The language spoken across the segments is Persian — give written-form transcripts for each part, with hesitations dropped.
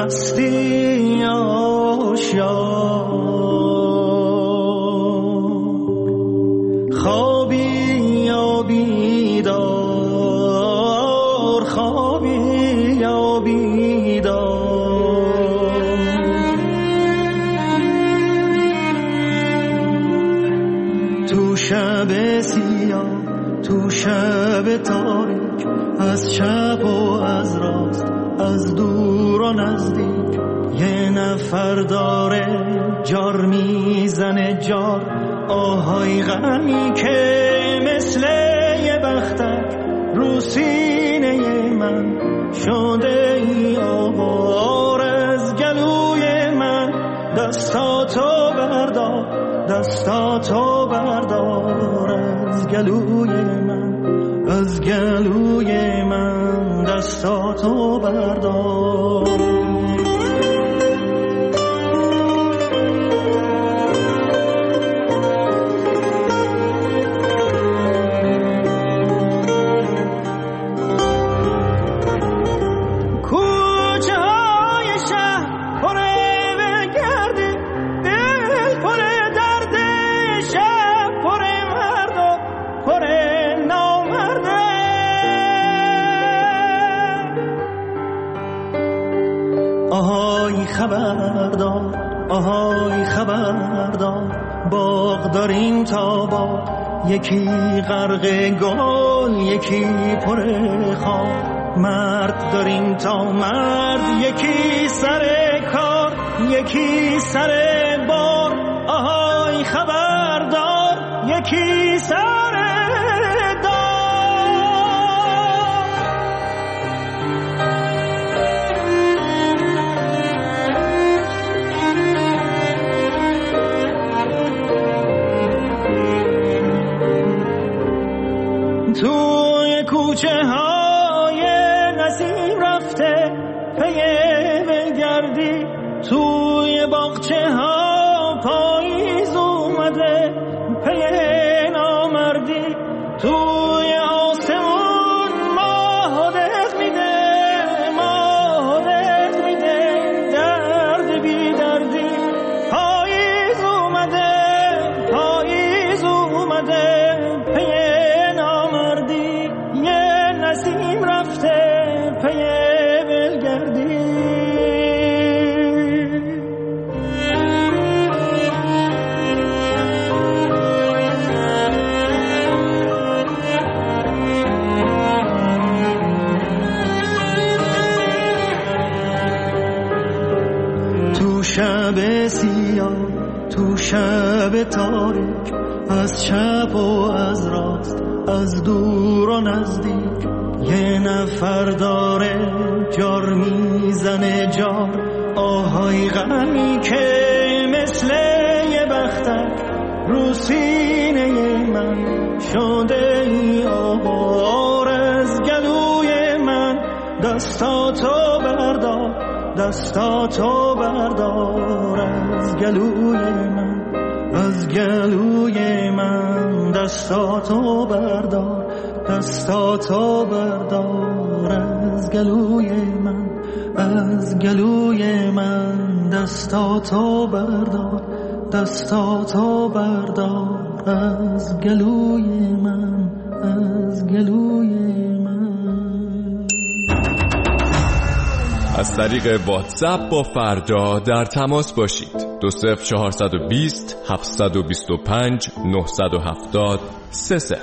مستی آشیار، خوابی یا بیدار، خوابی یا بیدار. تو شب سیاه، تو شب تاریک، از چپ و از راست، از دور و نزدیک، یه نفر داره جار میزنه جار. آهای غمی که مثل یه بختک رو سینه من شده ای آوار. از گلوی من دستاتو بردار، دستاتو بردار. از گلوی من، از گلوی من دستاتو بردار. خبردار، آهای خبردار، باغ داریم تا باغ، یکی غرق گل یکی پر خار. مرد داریم تا مرد، یکی سر کار یکی سر بار. آهای خبردار، یکی سر توی کوچه های نسیم رفته پی بلگردی، توی باغچه ها پاییز اومده پی نامردی. توی آسمون ماه دق میده، ماه دق میده درد بی دردی. پاییز اومده، پاییز اومده پی نسیم رفته پی بلگردی. تو شب سیاه، تو شب تاریک، از چپ و از راست، از دور و نزدیک، یه نفر داره جار میزنه جار. آهای غمی که مثل یه بختک رو سینه من شده ای آوار. از گلوی من دستاتو بردار، دستاتو بردار. از گلوی من، از گلوی من دستاتو بردار، دستاتو بردار. از گلوی من، از گلوی من دستاتو بردار، دستاتو بردار. از گلوی من، از گلوی من. از طریق واتساپ با فردا در تماس باشید. 20420 725 970 30.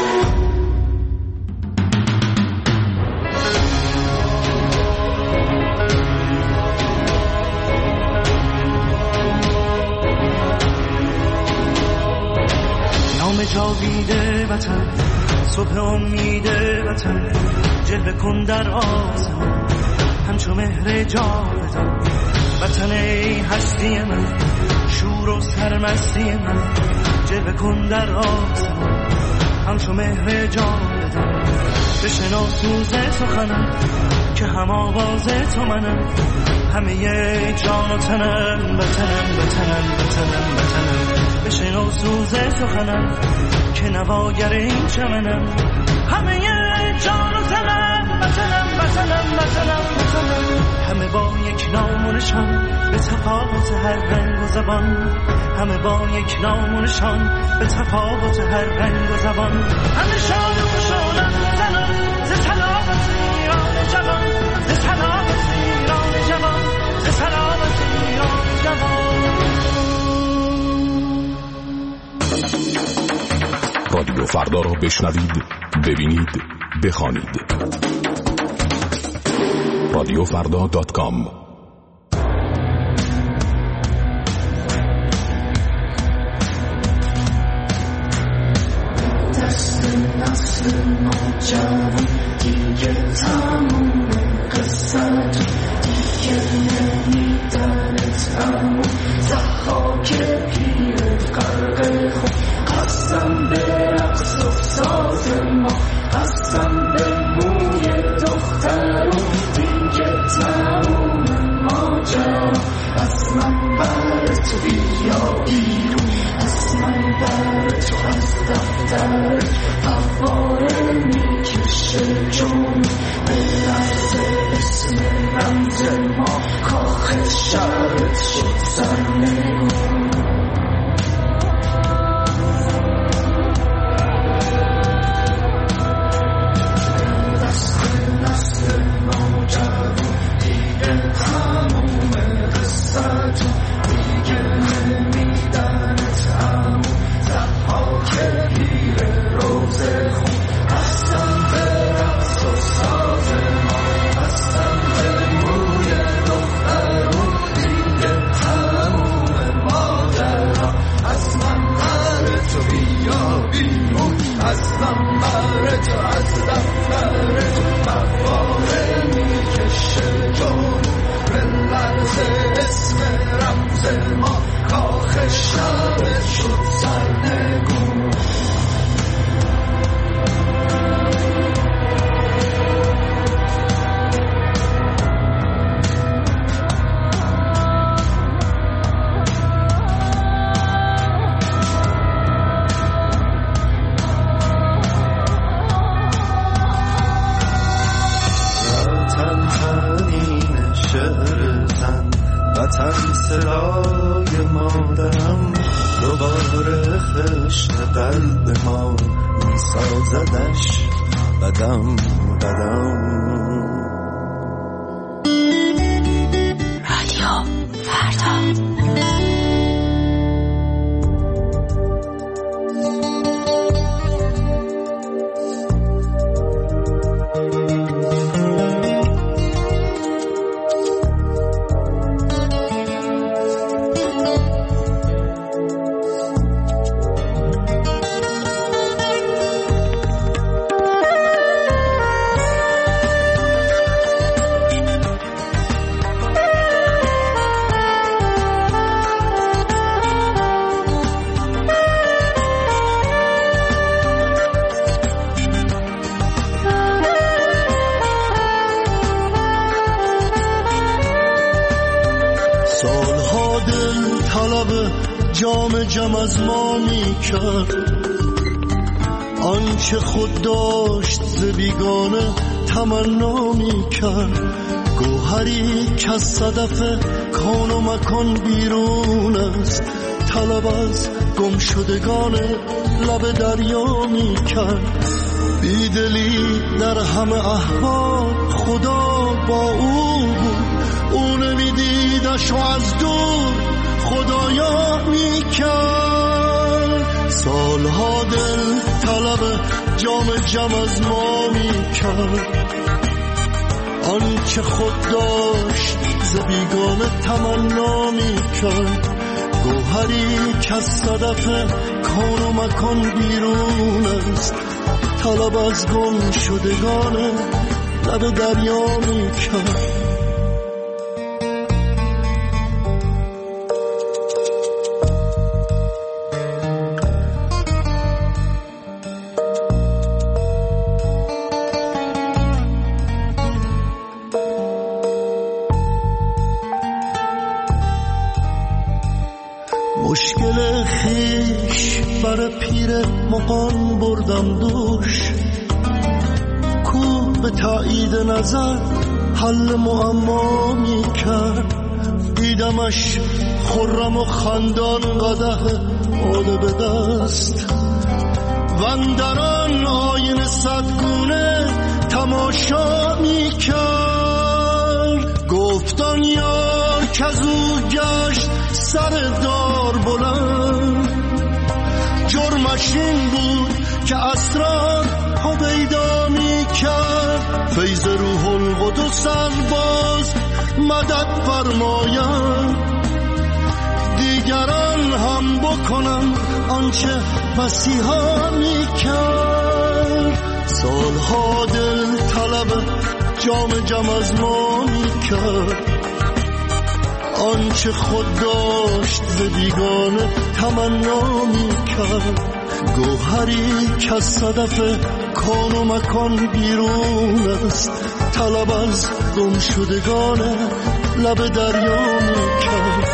جاویده وطن، صبح امید وطن، جلوه کن در آسمان همچو مهر جاودان. وطن ای هستی من، شور و سرمستی من، جلوه کن در آسمان همچو مهر جاودان بشنو سوز سخنم که هم آواز تو منم همه جان و تنم بتنم بشنو سوز سخنم که نواگر این چمنم همه جان و تنم بتنم همه با یک نام و نشان به تفاوت هر رنگ و زبان همه با یک نام و نشان به تفاوت هر رنگ و زبان همه شاد و خوشحالم زنان ز سلامت ایران جوان ز سلامت ایران جوان ز سلامت ایران جوان. رادیو فردا را بشنوید، ببینید، بخوانید. رادیوفردا.com. نسل نوجوان دیگه تموم قصت دیگه نمیدنت همون ضحاک پیر غرق خون قسم به رقص و ساز ما قسم به موی دخترون دیگه تموم ماجرا از من بر تو بیا بیرون از من بر تو از دفتر فواره میکشه جون به لحظه اسم رمز ما کاخ شرط شد سرنگون نسل نوجوان دیگه تموم قصت دیگه نمیدنت همون ضحاک پیر روزه خون قسم به رقص و ساز ما قسم به موی دخترون دیگه تموم ماجرا از من بر تو بیا بیرون از من بر تو از دفتر تو فواره میکشه جون به لحظه اسم رمز ما کاخ شب شد سرنگون وطن صدای مادرم دوباره خشت قلب ما میسازدش قدم قدم. رادیو فردا. جام از ما می کرد آنچه خود داشت ز بیگانه تمنا می کرد گوهری که از صدف کان و مکان بیرون است طلب از گم شدگان لب دریا می کرد بیدلی در همه احوال خدا با او بود او نمیدیدش و از دور خدایا میکرد سالها دل طلب جام از ما میکرد آنچه خود داشت ز بیگانه تمنا میکرد گوهری که از صدف کان و مکان بیرون است طلب از گم شدگان لب دریا میکرد مشکل خیش بر پیر مغان بردم دوش، کو به تایید نظر حل معما می کرد. دیدمش خرم و خندان قدح باده به دست، وندران آینه صدگونه تماشا می کرد. گفتان یار کزو گشت سر دار بلند، جرمش این بود که اسرار هویدا می کرد. فیض روح القدس باز مدد فرماید، دیگران هم بکنن آنچه مسیحا می کرد. سالها دل طلب جام جم از ما می کرد، آنچه خود داشت ز بیگانه تمنا می کرد. گوهری که از صدف کان و مکان بیرون است، طلب از گم شدگان لب دریا می کرد.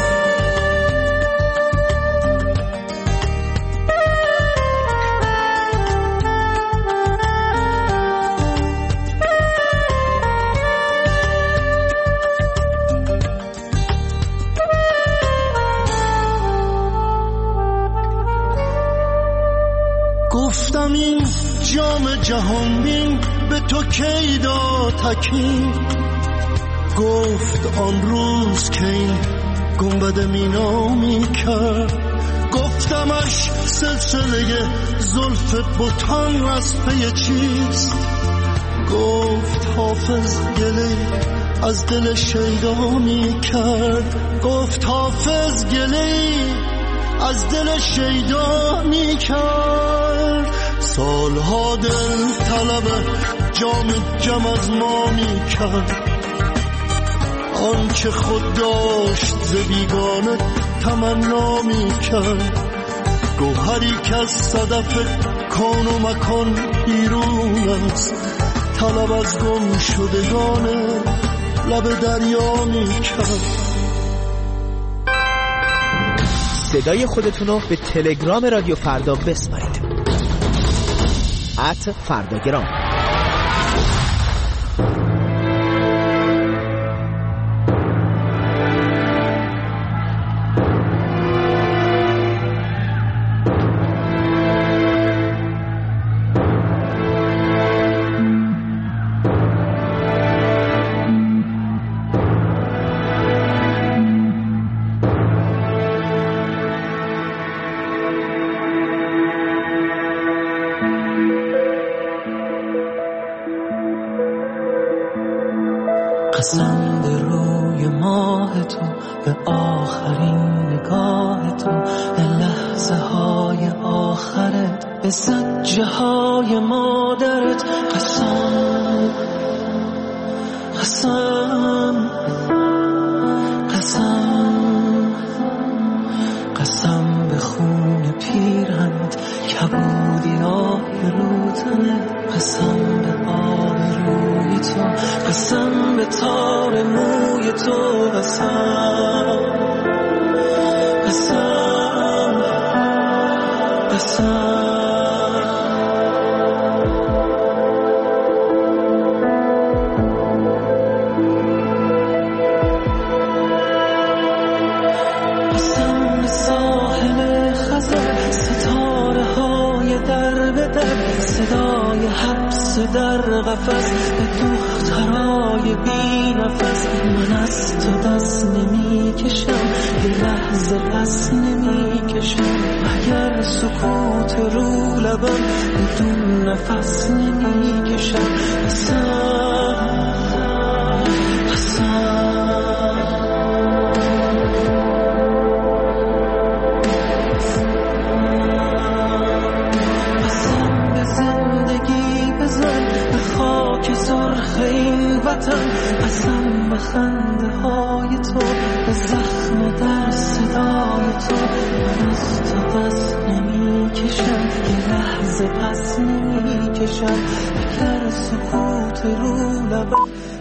گفتم این جام جهان بین به تو کی داد تکین، گفت آن روز که این گنبد مینا می کرد. گفتمش سلسله زلف بتان از پی چیست، گفت حافظ گله از دل شیدا می کرد. گفت حافظ گله از دل شیدا می کرد. سالها دل طلب جام جم از ما می کرد، آنچه خود داشت ز بیگانه تمنا می کرد. گوهری که از صدف کان و مکان بیرون است، طلب از گم شدگان لب دریا می کرد. صدای خودتونو به تلگرام رادیو فردا بسپارید. @فرداگرام. قسم به روی ماه تو، به آخرین نگاه تو، به لحظه های آخرت، به زجه های مادرت. قسم قسم قسم قسم به خون پیرهنت، کبودی آه رو تنت. قسم به آب روی تو، قسم به تار موی تو. قسم قسم قسم قسم به ساحل خزر، ستاره های در به در، صدای حبس در قفس، به دخترای بی نفس. من از تو دست نمی کشم، یه لحظه پس نمی کشم. اگر سکوت رو لبم، بدون نفس نمی کشم. قسم قسم قسم به زندگی بزن، به خاک سرخ این وطن. قسم به خنده های تو، به زخم در صدای تو. من از تو دست نمی کشم، یه لحظه پس نمی کشم. اگر سکوت رو لبم